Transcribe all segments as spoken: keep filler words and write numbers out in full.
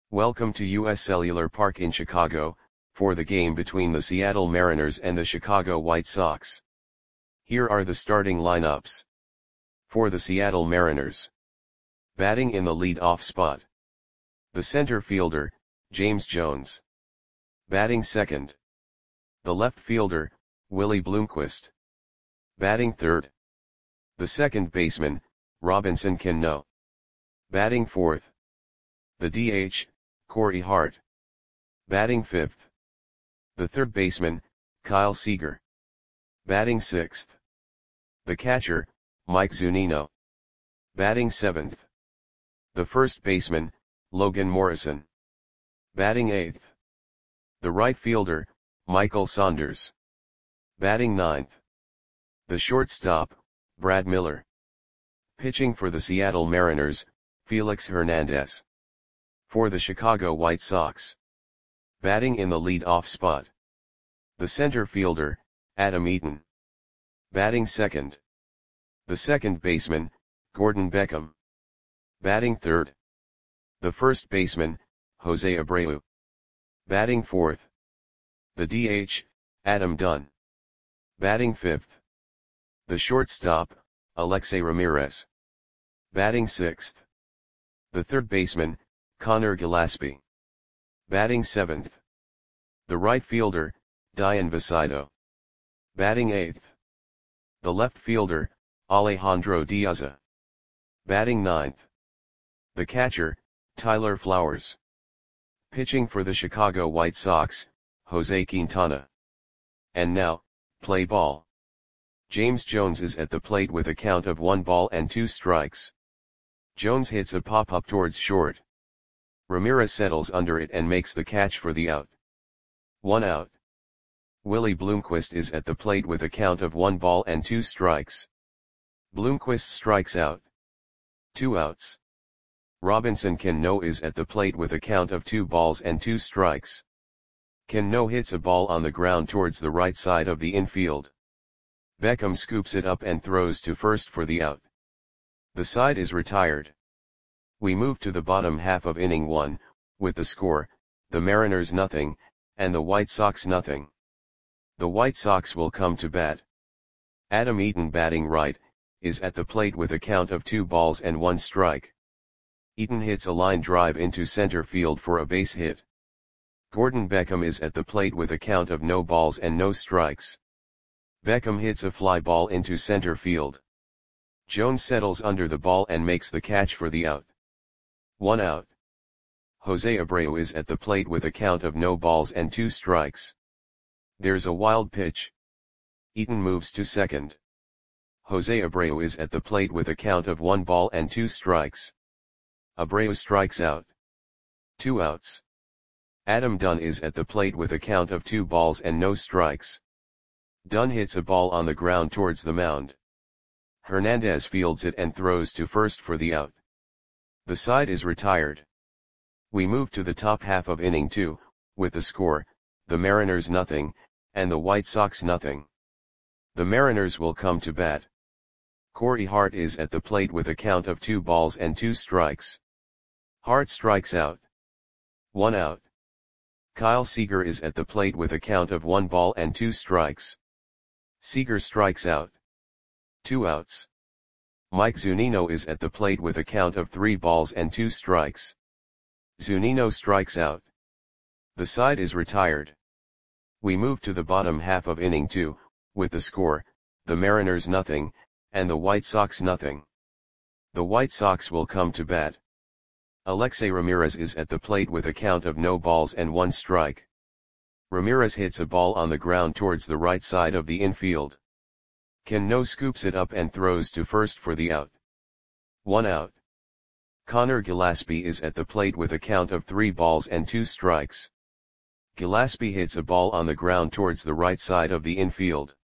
Welcome to U S Cellular Park in Chicago, for the game between the Seattle Mariners and the Chicago White Sox. Here are the starting lineups. For the Seattle Mariners. Batting in the lead-off spot. The center fielder, James Jones. Batting second. The left fielder, Willie Bloomquist. Batting third. The second baseman, Robinson Cano. Batting fourth. The D H, Corey Hart. Batting fifth. The third baseman, Kyle Seager. Batting sixth. The catcher, Mike Zunino. Batting seventh. The first baseman, Logan Morrison. Batting eighth. The right fielder, Michael Saunders. Batting ninth. The shortstop, Brad Miller. Pitching for the Seattle Mariners, Felix Hernandez. For the Chicago White Sox. Batting in the lead-off spot. The center fielder, Adam Eaton. Batting second. The second baseman, Gordon Beckham. Batting third. The first baseman, Jose Abreu. Batting fourth. The D H, Adam Dunn. Batting fifth. The shortstop, Alexei Ramirez. Batting sixth. The third baseman, Connor Gillaspie. Batting seventh. The right fielder, Dian Visaido. Batting eighth. The left fielder, Alejandro Diaza. Batting ninth. The catcher, Tyler Flowers. Pitching for the Chicago White Sox, Jose Quintana. And now, play ball. James Jones is at the plate with a count of one ball and two strikes. Jones hits a pop-up towards short. Ramirez settles under it and makes the catch for the out. One out. Willie Bloomquist is at the plate with a count of one ball and two strikes. Bloomquist strikes out. Two outs. Robinson Cano is at the plate with a count of two balls and two strikes. Cano hits a ball on the ground towards the right side of the infield. Beckham scoops it up and throws to first for the out. The side is retired. We move to the bottom half of inning one, with the score, the Mariners nothing, and the White Sox nothing. The White Sox will come to bat. Adam Eaton, batting right, is at the plate with a count of two balls and one strike. Eaton hits a line drive into center field for a base hit. Gordon Beckham is at the plate with a count of no balls and no strikes. Beckham hits a fly ball into center field. Jones settles under the ball and makes the catch for the out. One out. Jose Abreu is at the plate with a count of no balls and two strikes. There's a wild pitch. Eaton moves to second. Jose Abreu is at the plate with a count of one ball and two strikes. Abreu strikes out. Two outs. Adam Dunn is at the plate with a count of two balls and no strikes. Dunn hits a ball on the ground towards the mound. Hernandez fields it and throws to first for the out. The side is retired. We move to the top half of inning two, with the score, the Mariners nothing, and the White Sox nothing. The Mariners will come to bat. Corey Hart is at the plate with a count of two balls and two strikes. Hart strikes out. One out. Kyle Seager is at the plate with a count of one ball and two strikes. Seager strikes out. Two outs. Mike Zunino is at the plate with a count of three balls and two strikes. Zunino strikes out. The side is retired. We move to the bottom half of inning two, with the score, the Mariners nothing, and the White Sox nothing. The White Sox will come to bat. Alexei Ramirez is at the plate with a count of no balls and one strike. Ramirez hits a ball on the ground towards the right side of the infield. Cano scoops it up and throws to first for the out. One out. Connor Gillaspie is at the plate with a count of three balls and two strikes. Gillaspie hits a ball on the ground towards the right side of the infield.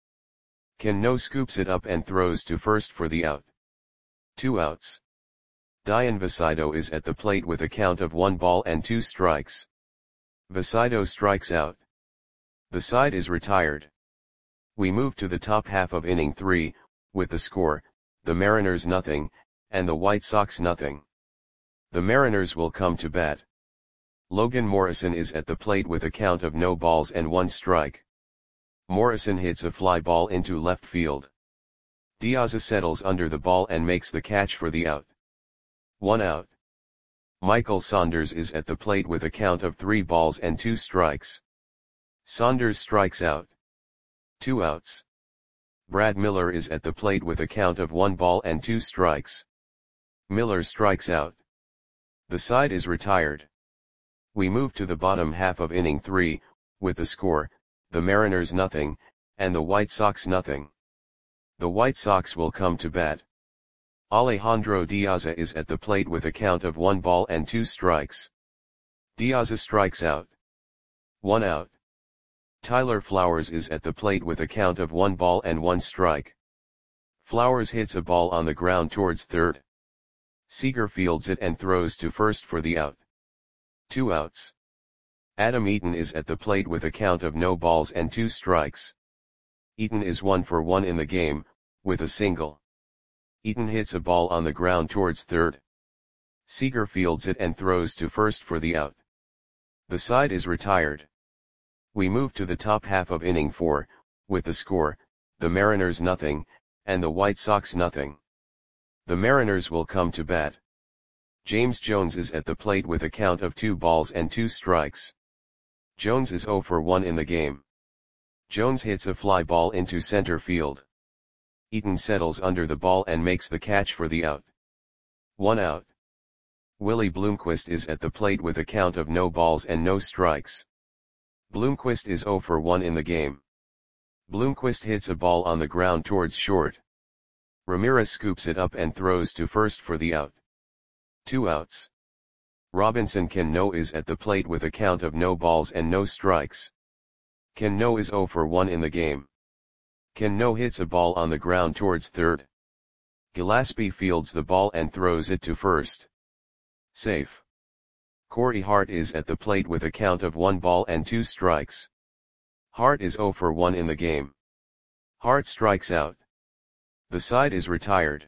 Cano scoops it up and throws to first for the out. Two outs. Dian Visaido is at the plate with a count of one ball and two strikes. Visaido strikes out. The side is retired. We move to the top half of inning three, with the score, the Mariners nothing, and the White Sox nothing. The Mariners will come to bat. Logan Morrison is at the plate with a count of no balls and one strike. Morrison hits a fly ball into left field. Diaz settles under the ball and makes the catch for the out. One out. Michael Saunders is at the plate with a count of three balls and two strikes. Saunders strikes out. Two outs. Brad Miller is at the plate with a count of one ball and two strikes. Miller strikes out. The side is retired. We move to the bottom half of inning three, with the score, the Mariners nothing, and the White Sox nothing. The White Sox will come to bat. Alejandro Diaz is at the plate with a count of one ball and two strikes. Diaz strikes out. One out. Tyler Flowers is at the plate with a count of one ball and one strike. Flowers hits a ball on the ground towards third. Seager fields it and throws to first for the out. Two outs. Adam Eaton is at the plate with a count of no balls and two strikes. Eaton is one for one in the game, with a single. Eaton hits a ball on the ground towards third. Seager fields it and throws to first for the out. The side is retired. We move to the top half of inning four, with the score, the Mariners nothing, and the White Sox nothing. The Mariners will come to bat. James Jones is at the plate with a count of two balls and two strikes. Jones is zero for one in the game. Jones hits a fly ball into center field. Eaton settles under the ball and makes the catch for the out. One out. Willie Bloomquist is at the plate with a count of no balls and no strikes. Bloomquist is zero for one in the game. Bloomquist hits a ball on the ground towards short. Ramirez scoops it up and throws to first for the out. Two outs. Robinson Cano is at the plate with a count of no balls and no strikes. Cano is zero for one in the game. Cano hits a ball on the ground towards third. Gillespie fields the ball and throws it to first. Safe. Corey Hart is at the plate with a count of one ball and two strikes. Hart is zero for one in the game. Hart strikes out. The side is retired.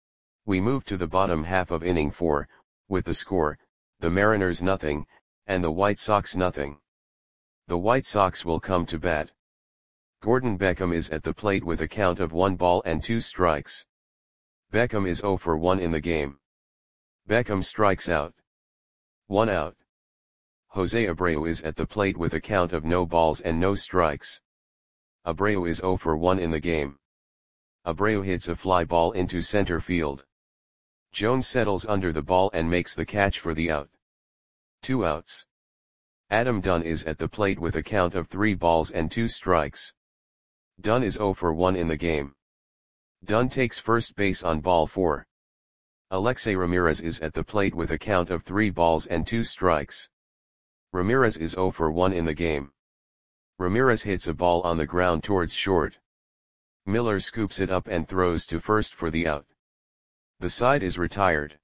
We move to the bottom half of inning four, with the score, the Mariners nothing, and the White Sox nothing. The White Sox will come to bat. Gordon Beckham is at the plate with a count of one ball and two strikes. Beckham is zero for one in the game. Beckham strikes out. One out. Jose Abreu is at the plate with a count of no balls and no strikes. Abreu is zero for one in the game. Abreu hits a fly ball into center field. Jones settles under the ball and makes the catch for the out. Two outs. Adam Dunn is at the plate with a count of three balls and two strikes. Dunn is zero for one in the game. Dunn takes first base on ball four. Alexei Ramirez is at the plate with a count of three balls and two strikes. Ramirez is zero for one in the game. Ramirez hits a ball on the ground towards short. Miller scoops it up and throws to first for the out. The side is retired.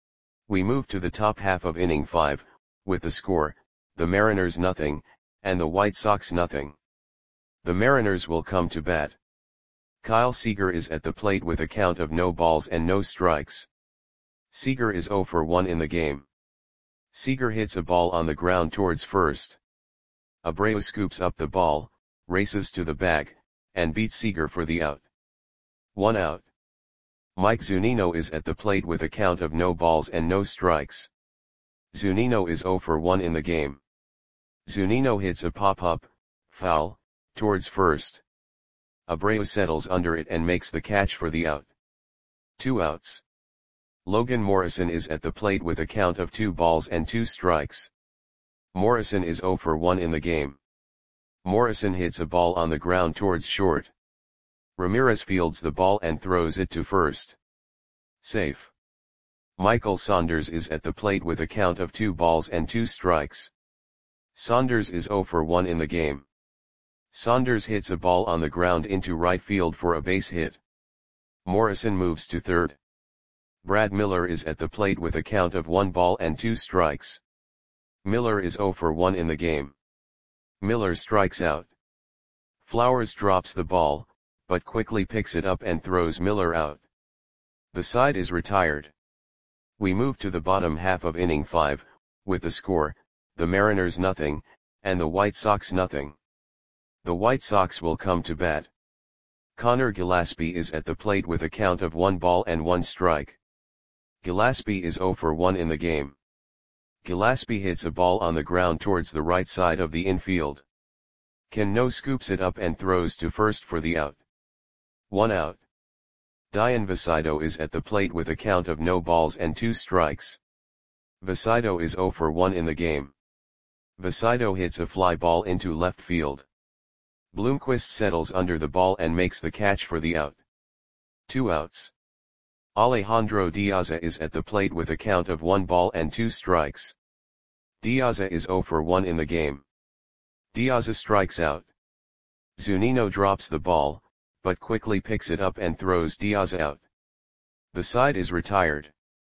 We move to the top half of inning five, with the score, the Mariners nothing, and the White Sox nothing. The Mariners will come to bat. Kyle Seager is at the plate with a count of no balls and no strikes. Seager is zero for one in the game. Seager hits a ball on the ground towards first. Abreu scoops up the ball, races to the bag, and beats Seager for the out. One out. Mike Zunino is at the plate with a count of no balls and no strikes. Zunino is zero for one in the game. Zunino hits a pop-up, foul, towards first. Abreu settles under it and makes the catch for the out. Two outs. Logan Morrison is at the plate with a count of two balls and two strikes. Morrison is zero for one in the game. Morrison hits a ball on the ground towards short. Ramirez fields the ball and throws it to first. Safe. Michael Saunders is at the plate with a count of two balls and two strikes. Saunders is zero for one in the game. Saunders hits a ball on the ground into right field for a base hit. Morrison moves to third. Brad Miller is at the plate with a count of one ball and two strikes. Miller is zero for one in the game. Miller strikes out. Flowers drops the ball, but quickly picks it up and throws Miller out. The side is retired. We move to the bottom half of inning five, with the score, the Mariners nothing, and the White Sox nothing. The White Sox will come to bat. Connor Gillaspie is at the plate with a count of one ball and one strike. Gillaspie is oh for one in the game. Gillaspie hits a ball on the ground towards the right side of the infield. Cano scoops it up and throws to first for the out. One out. Dian Vasido is at the plate with a count of no balls and two strikes. Vasido is oh for one in the game. Vasido hits a fly ball into left field. Bloomquist settles under the ball and makes the catch for the out. Two outs. Alejandro Diaza is at the plate with a count of one ball and two strikes. Diaza is oh for one in the game. Diaza strikes out. Zunino drops the ball, but quickly picks it up and throws Diaza out. The side is retired.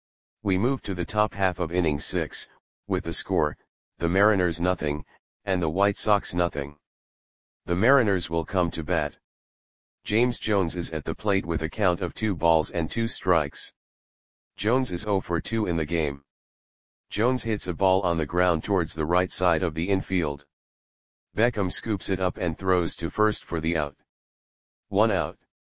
We move to the top half of inning six, with the score, the Mariners nothing, and the White Sox nothing. The Mariners will come to bat. James Jones is at the plate with a count of two balls and two strikes. Jones is oh for two in the game. Jones hits a ball on the ground towards the right side of the infield. Beckham scoops it up and throws to first for the out. One out.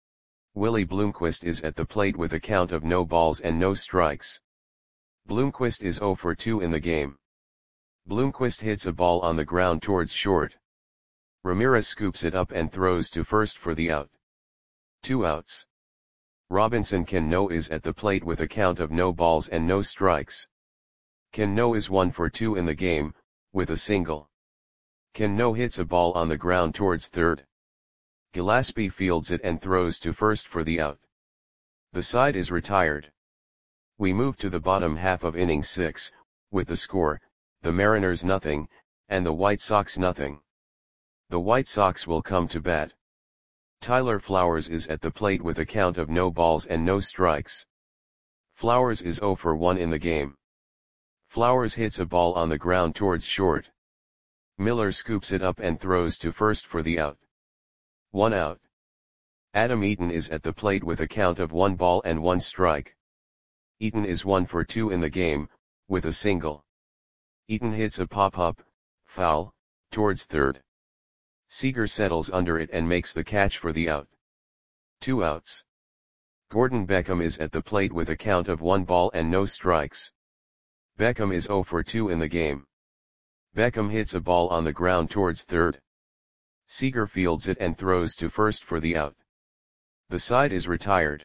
Willie Bloomquist is at the plate with a count of no balls and no strikes. Bloomquist is oh for two in the game. Bloomquist hits a ball on the ground towards short. Ramirez scoops it up and throws to first for the out. Two outs. Robinson Cano is at the plate with a count of no balls and no strikes. Cano is one for two in the game, with a single. Cano hits a ball on the ground towards third. Gillaspie fields it and throws to first for the out. The side is retired. We move to the bottom half of inning six, with the score, the Mariners nothing, and the White Sox nothing. The White Sox will come to bat. Tyler Flowers is at the plate with a count of no balls and no strikes. Flowers is oh for one in the game. Flowers hits a ball on the ground towards short. Miller scoops it up and throws to first for the out. One out. Adam Eaton is at the plate with a count of one ball and one strike. Eaton is one for two in the game, with a single. Eaton hits a pop-up, foul, towards third. Seager settles under it and makes the catch for the out. Two outs. Gordon Beckham is at the plate with a count of one ball and no strikes. Beckham is oh for two in the game. Beckham hits a ball on the ground towards third. Seager fields it and throws to first for the out. The side is retired.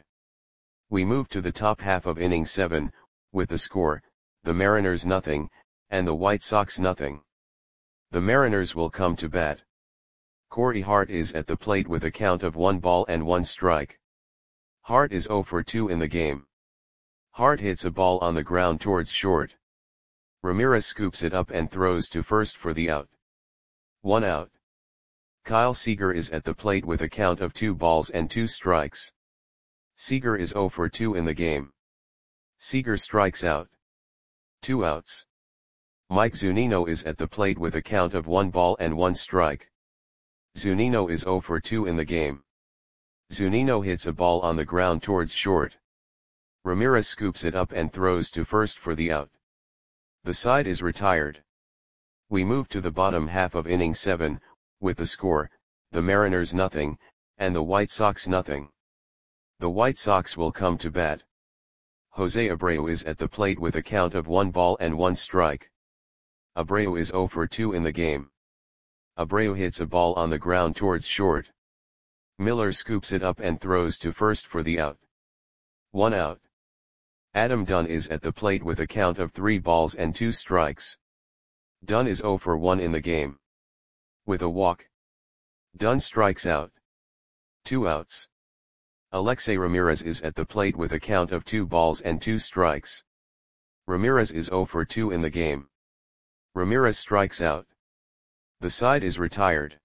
We move to the top half of inning seven, with the score, the Mariners nothing, and the White Sox nothing. The Mariners will come to bat. Corey Hart is at the plate with a count of one ball and one strike. Hart is oh for two in the game. Hart hits a ball on the ground towards short. Ramirez scoops it up and throws to first for the out. One out. Kyle Seager is at the plate with a count of two balls and two strikes. Seager is oh for two in the game. Seager strikes out. Two outs. Mike Zunino is at the plate with a count of one ball and one strike. Zunino is oh for two in the game. Zunino hits a ball on the ground towards short. Ramirez scoops it up and throws to first for the out. The side is retired. We move to the bottom half of inning seven, with the score, the Mariners nothing, and the White Sox nothing. The White Sox will come to bat. Jose Abreu is at the plate with a count of one ball and one strike. Abreu is oh for two in the game. Abreu hits a ball on the ground towards short. Miller scoops it up and throws to first for the out. One out. Adam Dunn is at the plate with a count of three balls and two strikes. Dunn is oh for one in the game. With a walk. Dunn strikes out. Two outs. Alexei Ramirez is at the plate with a count of two balls and two strikes. Ramirez is oh for two in the game. Ramirez strikes out. The side is retired.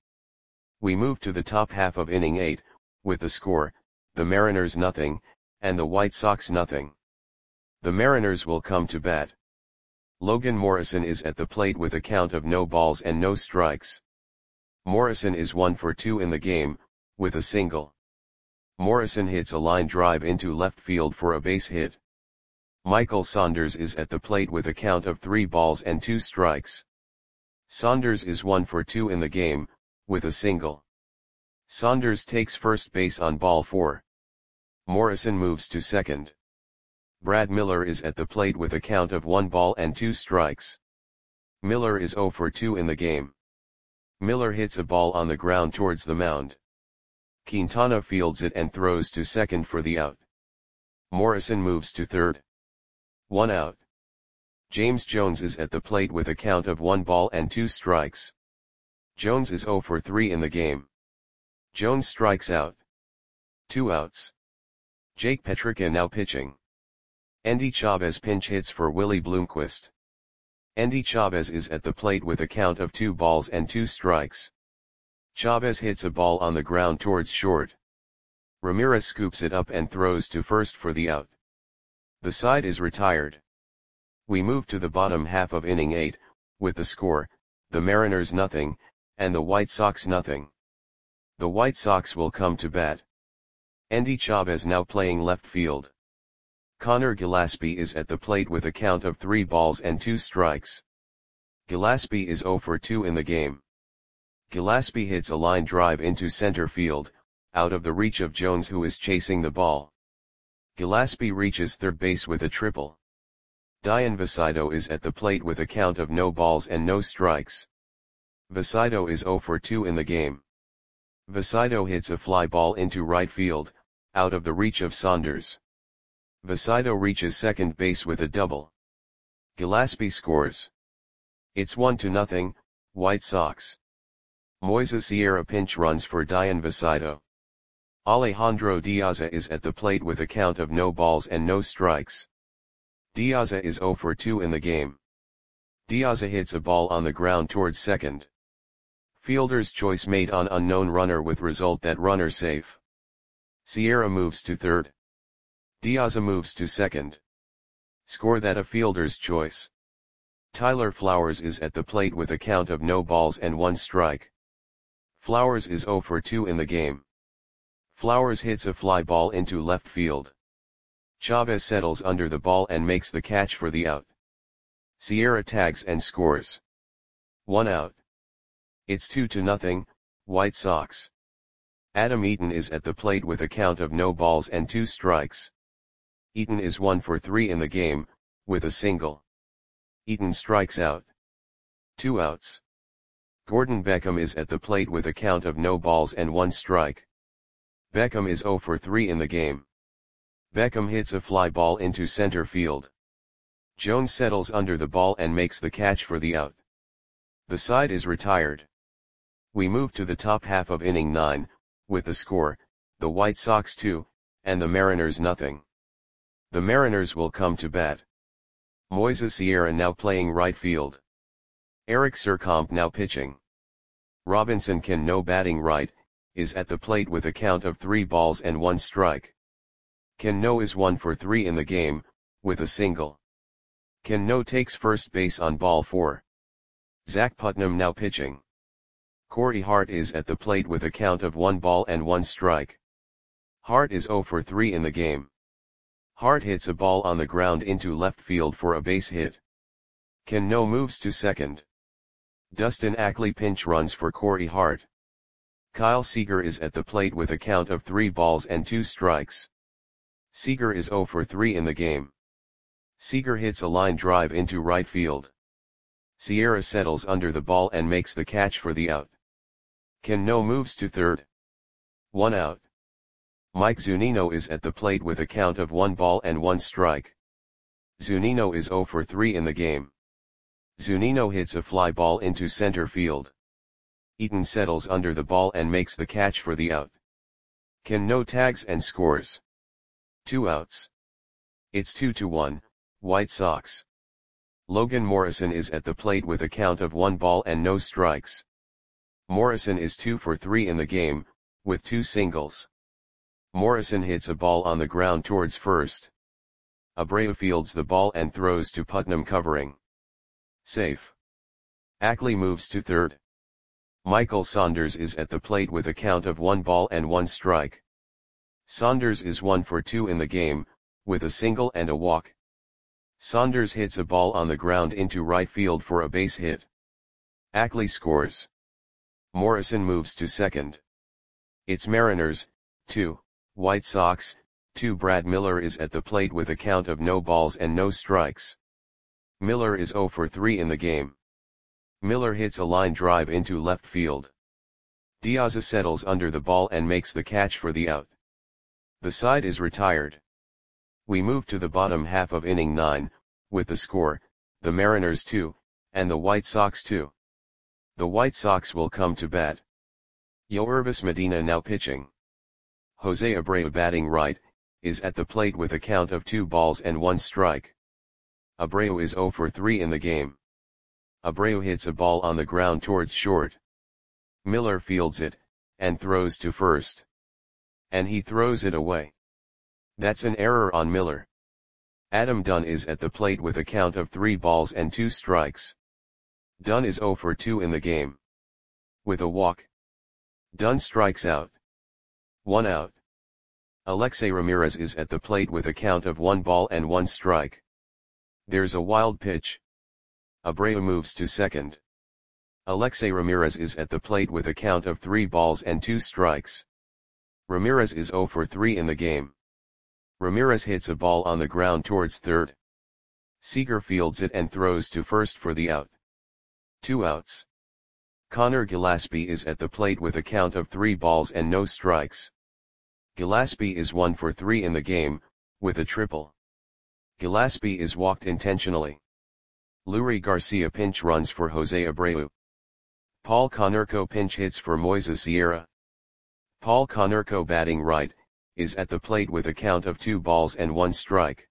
We move to the top half of inning eight, with the score, the Mariners nothing, and the White Sox nothing. The Mariners will come to bat. Logan Morrison is at the plate with a count of no balls and no strikes. Morrison is one for two in the game, with a single. Morrison hits a line drive into left field for a base hit. Michael Saunders is at the plate with a count of three balls and two strikes. Saunders is one for two in the game, with a single. Saunders takes first base on ball four. Morrison moves to second. Brad Miller is at the plate with a count of one ball and two strikes. Miller is zero for two in the game. Miller hits a ball on the ground towards the mound. Quintana fields it and throws to second for the out. Morrison moves to third. One out. James Jones is at the plate with a count of one ball and two strikes. Jones is zero for three in the game. Jones strikes out. Two outs. Jake Petricka now pitching. Endy Chavez pinch hits for Willie Bloomquist. Endy Chavez is at the plate with a count of two balls and two strikes. Chavez hits a ball on the ground towards short. Ramirez scoops it up and throws to first for the out. The side is retired. We move to the bottom half of inning eight, with the score, the Mariners nothing, and the White Sox nothing. The White Sox will come to bat. Endy Chavez now playing left field. Connor Gillaspie is at the plate with a count of three balls and two strikes. Gillaspie is zero for two in the game. Gillaspie hits a line drive into center field, out of the reach of Jones who is chasing the ball. Gillaspie reaches third base with a triple. Dian Vasido is at the plate with a count of no balls and no strikes. Vasido is zero for two in the game. Vasido hits a fly ball into right field, out of the reach of Saunders. Vasido reaches second base with a double. Gillaspie scores. It's one to nothing, White Sox. Moises Sierra pinch runs for Dian Vasido. Alejandro Diaza is at the plate with a count of no balls and no strikes. Diaza is zero for two in the game. Diaza hits a ball on the ground towards second. Fielder's choice made on unknown runner with result that runner safe. Sierra moves to third. Diaza moves to second. Score that a fielder's choice. Tyler Flowers is at the plate with a count of no balls and one strike. Flowers is zero for two in the game. Flowers hits a fly ball into left field. Chavez settles under the ball and makes the catch for the out. Sierra tags and scores. One out. It's two to nothing, White Sox. Adam Eaton is at the plate with a count of no balls and two strikes. Eaton is one for three in the game, with a single. Eaton strikes out. Two outs. Gordon Beckham is at the plate with a count of no balls and one strike. Beckham is zero for three in the game. Beckham hits a fly ball into center field. Jones settles under the ball and makes the catch for the out. The side is retired. We move to the top half of inning nine, with the score, the White Sox two, and the Mariners nothing. The Mariners will come to bat. Moises Sierra now playing right field. Eric Surcomp now pitching. Robinson Cano batting right, is at the plate with a count of three balls and one strike. Cano is one for three in the game, with a single. Cano takes first base on ball four. Zach Putnam now pitching. Corey Hart is at the plate with a count of one ball and one strike. Hart is zero for three in the game. Hart hits a ball on the ground into left field for a base hit. Cano moves to second. Dustin Ackley pinch runs for Corey Hart. Kyle Seager is at the plate with a count of three balls and two strikes. Seager is zero for three in the game. Seager hits a line drive into right field. Sierra settles under the ball and makes the catch for the out. Cano moves to third. One out. Mike Zunino is at the plate with a count of one ball and one strike. Zunino is zero for three in the game. Zunino hits a fly ball into center field. Eaton settles under the ball and makes the catch for the out. Cano tags and scores. Two outs. It's two to one, White Sox. Logan Morrison is at the plate with a count of one ball and no strikes. Morrison is two for three in the game, with two singles. Morrison hits a ball on the ground towards first. Abreu fields the ball and throws to Putnam covering. Safe. Ackley moves to third. Michael Saunders is at the plate with a count of one ball and one strike. Saunders is one for two in the game, with a single and a walk. Saunders hits a ball on the ground into right field for a base hit. Ackley scores. Morrison moves to second. It's Mariners, two, White Sox, two. Brad Miller is at the plate with a count of no balls and no strikes. Miller is oh for three in the game. Miller hits a line drive into left field. Diaz settles under the ball and makes the catch for the out. The side is retired. We move to the bottom half of inning nine, with the score, the Mariners two, and the White Sox two. The White Sox will come to bat. Yoervis Medina now pitching. Jose Abreu batting right, is at the plate with a count of two balls and one strike. Abreu is oh for three in the game. Abreu hits a ball on the ground towards short. Miller fields it, and throws to first. And he throws it away. That's an error on Miller. Adam Dunn is at the plate with a count of three balls and two strikes. Dunn is oh for two in the game. With a walk. Dunn strikes out. One out. Alexei Ramirez is at the plate with a count of one ball and one strike. There's a wild pitch. Abreu moves to second. Alexei Ramirez is at the plate with a count of three balls and two strikes. Ramirez is oh for three in the game. Ramirez hits a ball on the ground towards third. Seager fields it and throws to first for the out. Two outs. Connor Gillaspie is at the plate with a count of three balls and no strikes. Gillaspie is one for three in the game, with a triple. Gillaspie is walked intentionally. Leury Garcia pinch runs for Jose Abreu. Paul Konerko pinch hits for Moises Sierra. Paul Konerko batting right, is at the plate with a count of two balls and one strike.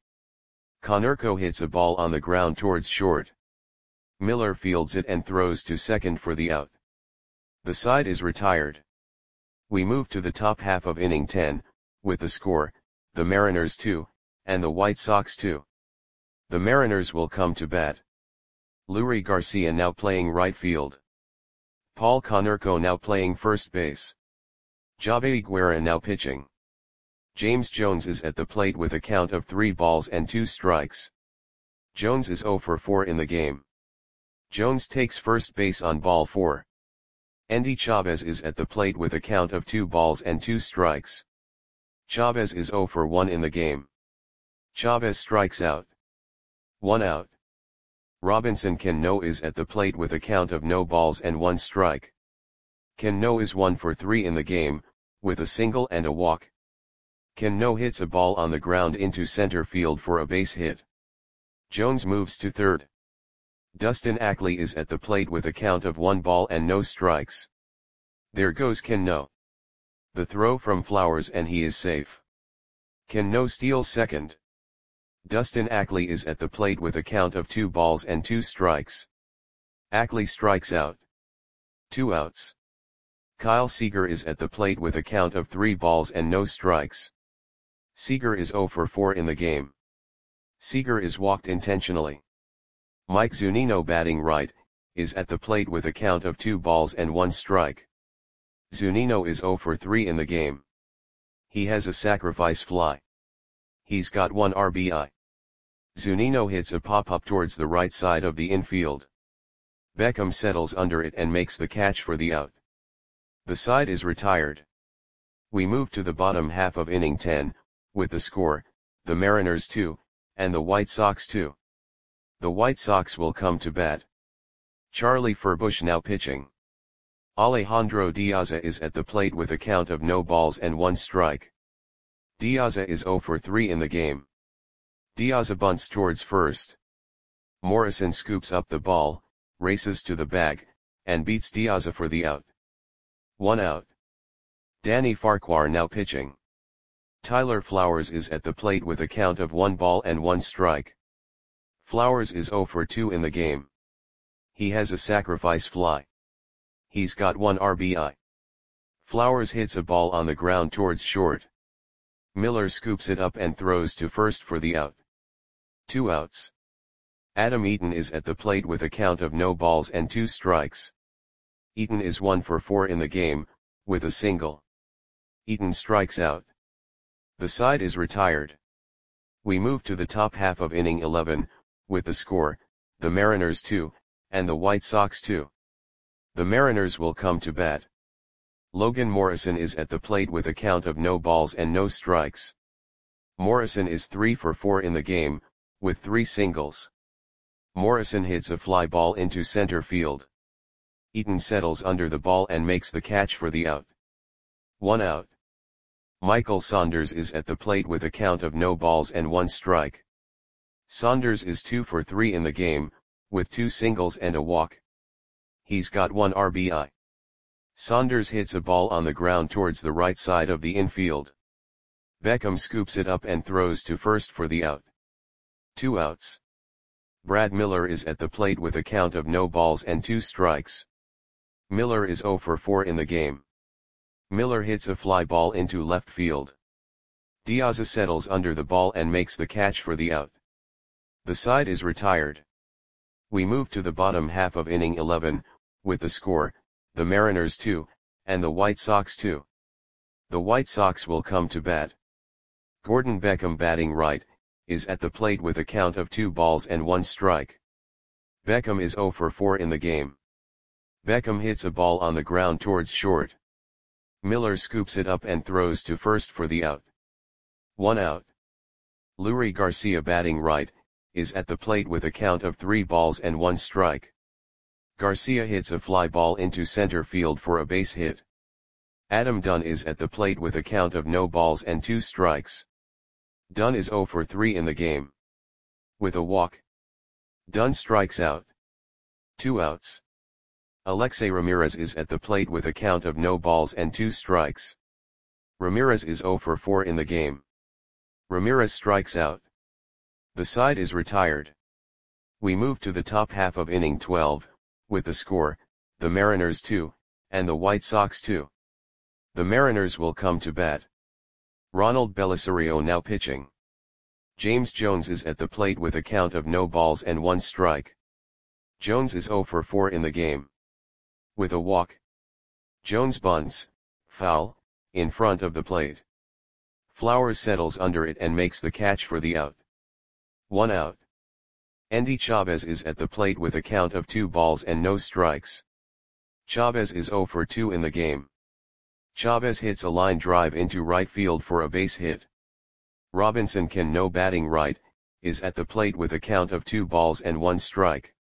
Konerko hits a ball on the ground towards short. Miller fields it and throws to second for the out. The side is retired. We move to the top half of inning ten, with the score, the Mariners two, and the White Sox two. The Mariners will come to bat. Leury Garcia now playing right field. Paul Konerko now playing first base. Javi Guerra now pitching. James Jones is at the plate with a count of three balls and two strikes. Jones is oh for four in the game. Jones takes first base on ball four. Endy Chavez is at the plate with a count of two balls and two strikes. Chavez is oh for one in the game. Chavez strikes out. One out. Robinson Cano is at the plate with a count of no balls and one strike. Cano is one for three in the game, with a single and a walk. Cano hits a ball on the ground into center field for a base hit. Jones moves to third. Dustin Ackley is at the plate with a count of one ball and no strikes. There goes Cano. The throw from Flowers and he is safe. Cano steals second. Dustin Ackley is at the plate with a count of two balls and two strikes. Ackley strikes out. Two outs. Kyle Seager is at the plate with a count of three balls and no strikes. Seager is oh for four in the game. Seager is walked intentionally. Mike Zunino batting right, is at the plate with a count of two balls and one strike. Zunino is oh for three in the game. He has a sacrifice fly. He's got one R B I. Zunino hits a pop-up towards the right side of the infield. Beckham settles under it and makes the catch for the out. The side is retired. We move to the bottom half of inning ten, with the score, the Mariners two, and the White Sox two. The White Sox will come to bat. Charlie Furbush now pitching. Alejandro Diaz is at the plate with a count of no balls and one strike. Diaz is oh for three in the game. Diaz bunts towards first. Morrison scoops up the ball, races to the bag, and beats Diaz for the out. One out. Danny Farquhar now pitching. Tyler Flowers is at the plate with a count of one ball and one strike. Flowers is oh for two in the game. He has a sacrifice fly. He's got one R B I. Flowers hits a ball on the ground towards short. Miller scoops it up and throws to first for the out. Two outs. Adam Eaton is at the plate with a count of no balls and two strikes. Eaton is one for four in the game, with a single. Eaton strikes out. The side is retired. We move to the top half of inning eleven, with the score, the Mariners two, and the White Sox two. The Mariners will come to bat. Logan Morrison is at the plate with a count of no balls and no strikes. Morrison is three for four in the game, with three singles. Morrison hits a fly ball into center field. Eaton settles under the ball and makes the catch for the out. One out. Michael Saunders is at the plate with a count of no balls and one strike. Saunders is two for three in the game, with two singles and a walk. He's got one R B I. Saunders hits a ball on the ground towards the right side of the infield. Beckham scoops it up and throws to first for the out. Two outs. Brad Miller is at the plate with a count of no balls and two strikes. Miller is zero for four in the game. Miller hits a fly ball into left field. Diaz settles under the ball and makes the catch for the out. The side is retired. We move to the bottom half of inning eleven, with the score, the Mariners two, and the White Sox two. The White Sox will come to bat. Gordon Beckham, batting right, is at the plate with a count of two balls and one strike. Beckham is zero for four in the game. Beckham hits a ball on the ground towards short. Miller scoops it up and throws to first for the out. One out. Leury Garcia, batting right, is at the plate with a count of three balls and one strike. Garcia hits a fly ball into center field for a base hit. Adam Dunn is at the plate with a count of no balls and two strikes. Dunn is zero for three in the game. With a walk. Dunn strikes out. Two outs. Alexei Ramirez is at the plate with a count of no balls and two strikes. Ramirez is zero for four in the game. Ramirez strikes out. The side is retired. We move to the top half of inning twelve, with the score, the Mariners two, and the White Sox two. The Mariners will come to bat. Ronald Belisario now pitching. James Jones is at the plate with a count of no balls and one strike. Jones is zero for four in the game. With a walk. Jones bunts, foul, in front of the plate. Flowers settles under it and makes the catch for the out. One out. Endy Chavez is at the plate with a count of two balls and no strikes. Chavez is zero for two in the game. Chavez hits a line drive into right field for a base hit. Robinson Cano, batting right, is at the plate with a count of two balls and one strike.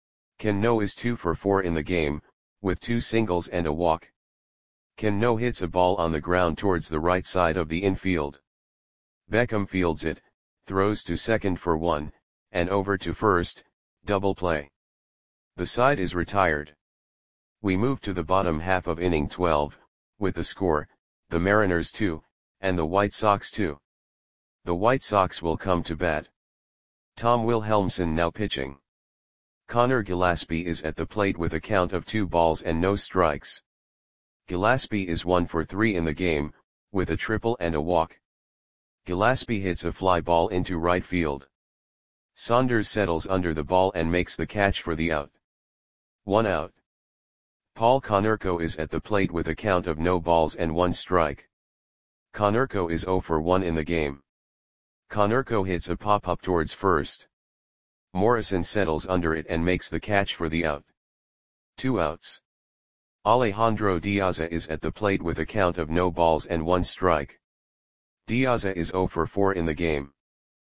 Cano is two for four in the game, with two singles and a walk. Cano hits a ball on the ground towards the right side of the infield. Beckham fields it, throws to second for one, and over to first, double play. The side is retired. We move to the bottom half of inning twelve, with the score, the Mariners two, and the White Sox two. The White Sox will come to bat. Tom Wilhelmsen now pitching. Connor Gillaspie is at the plate with a count of two balls and no strikes. Gillaspie is one for three in the game, with a triple and a walk. Gillaspie hits a fly ball into right field. Saunders settles under the ball and makes the catch for the out. One out. Paul Konerko is at the plate with a count of no balls and one strike. Konerko is zero for one in the game. Konerko hits a pop-up towards first. Morrison settles under it and makes the catch for the out. Two outs. Alejandro Diaz is at the plate with a count of no balls and one strike. Diaz is zero for four in the game.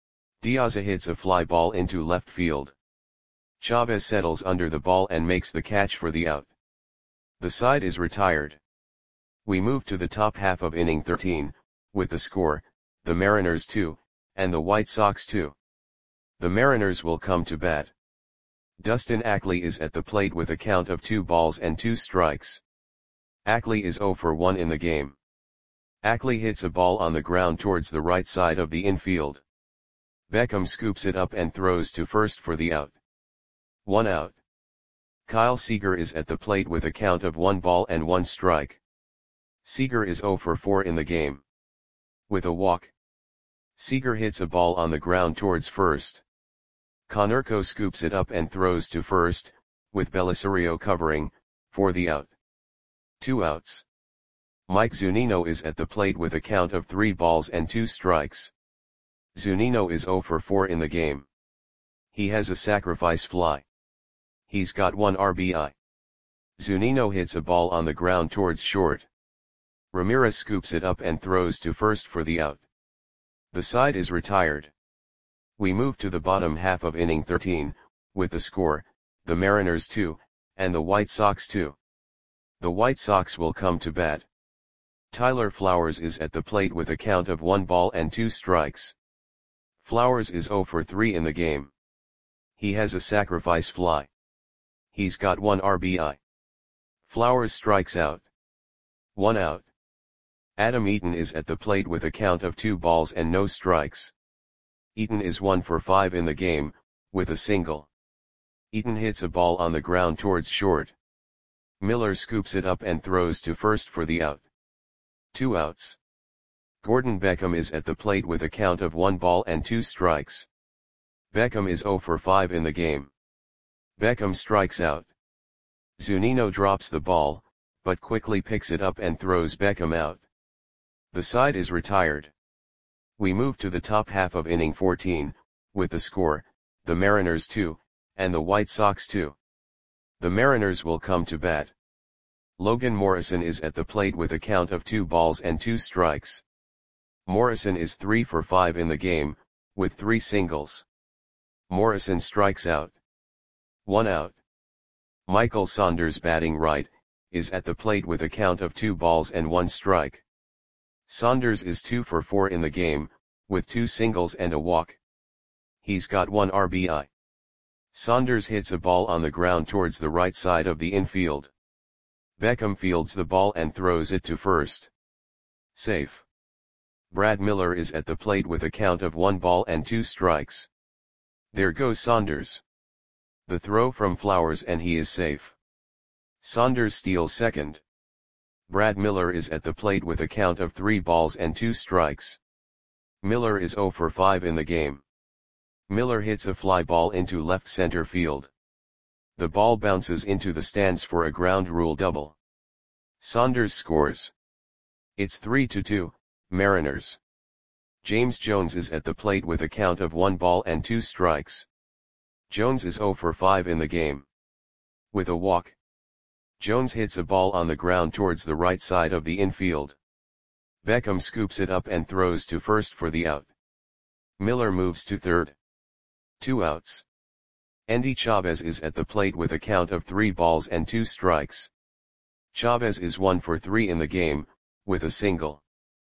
Diaz hits a fly ball into left field. Chavez settles under the ball and makes the catch for the out. The side is retired. We move to the top half of inning thirteen, with the score, the Mariners two, and the White Sox two. The Mariners will come to bat. Dustin Ackley is at the plate with a count of two balls and two strikes. Ackley is zero for one in the game. Ackley hits a ball on the ground towards the right side of the infield. Beckham scoops it up and throws to first for the out. One out. Kyle Seager is at the plate with a count of one ball and one strike. Seager is zero for four in the game. With a walk. Seager hits a ball on the ground towards first. Konerko scoops it up and throws to first, with Belisario covering, for the out. Two outs. Mike Zunino is at the plate with a count of three balls and two strikes. Zunino is zero for four in the game. He has a sacrifice fly. He's got one R B I. Zunino hits a ball on the ground towards short. Ramirez scoops it up and throws to first for the out. The side is retired. We move to the bottom half of inning thirteen, with the score, the Mariners two, and the White Sox two. The White Sox will come to bat. Tyler Flowers is at the plate with a count of one ball and two strikes. Flowers is oh for three in the game. He has a sacrifice fly. He's got one R B I. Flowers strikes out. One out. Adam Eaton is at the plate with a count of two balls and no strikes. Eaton is one for five in the game, with a single. Eaton hits a ball on the ground towards short. Miller scoops it up and throws to first for the out. Two outs. Gordon Beckham is at the plate with a count of one ball and two strikes. Beckham is oh for five in the game. Beckham strikes out. Zunino drops the ball, but quickly picks it up and throws Beckham out. The side is retired. We move to the top half of inning fourteen, with the score, the Mariners two, and the White Sox two. The Mariners will come to bat. Logan Morrison is at the plate with a count of two balls and two strikes. Morrison is three for five in the game, with three singles. Morrison strikes out. One out. Michael Saunders, batting right, is at the plate with a count of two balls and one strike. Saunders is two for four in the game, with two singles and a walk. He's got one R B I. Saunders hits a ball on the ground towards the right side of the infield. Beckham fields the ball and throws it to first. Safe. Brad Miller is at the plate with a count of one ball and two strikes. There goes Saunders. The throw from Flowers and he is safe. Saunders steals second. Brad Miller is at the plate with a count of three balls and two strikes. Miller is oh for five in the game. Miller hits a fly ball into left center field. The ball bounces into the stands for a ground rule double. Saunders scores. It's three to two, Mariners. James Jones is at the plate with a count of one ball and two strikes. Jones is oh for five in the game. With a walk. Jones hits a ball on the ground towards the right side of the infield. Beckham scoops it up and throws to first for the out. Miller moves to third. Two outs. Endy Chavez is at the plate with a count of three balls and two strikes. Chavez is one for three in the game, with a single.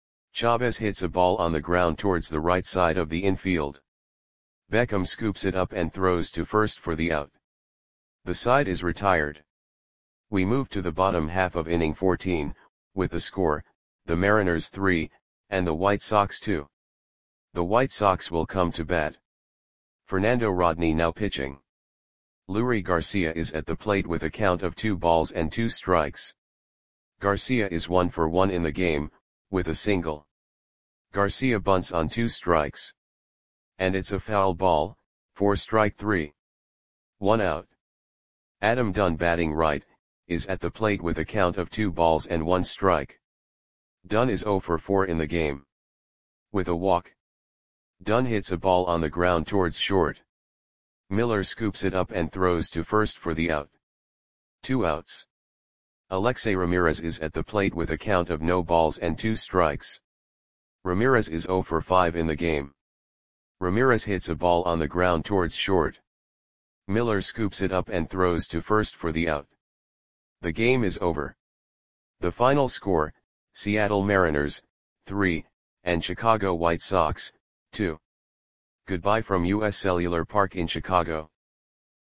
Chavez hits a ball on the ground towards the right side of the infield. Beckham scoops it up and throws to first for the out. The side is retired. We move to the bottom half of inning fourteen, with the score, the Mariners three, and the White Sox two. The White Sox will come to bat. Fernando Rodney now pitching. Leury Garcia is at the plate with a count of two balls and two strikes. Garcia is one for one in the game, with a single. Garcia bunts on two strikes. And it's a foul ball, for strike three. One out. Adam Dunn, batting right, is at the plate with a count of two balls and one strike. Dunn is oh for four in the game. With a walk. Dunn hits a ball on the ground towards short. Miller scoops it up and throws to first for the out. Two outs. Alexei Ramirez is at the plate with a count of no balls and two strikes. Ramirez is oh for five in the game. Ramirez hits a ball on the ground towards short. Miller scoops it up and throws to first for the out. The game is over. The final score, Seattle Mariners, three, and Chicago White Sox, two. Goodbye from U S Cellular Park in Chicago.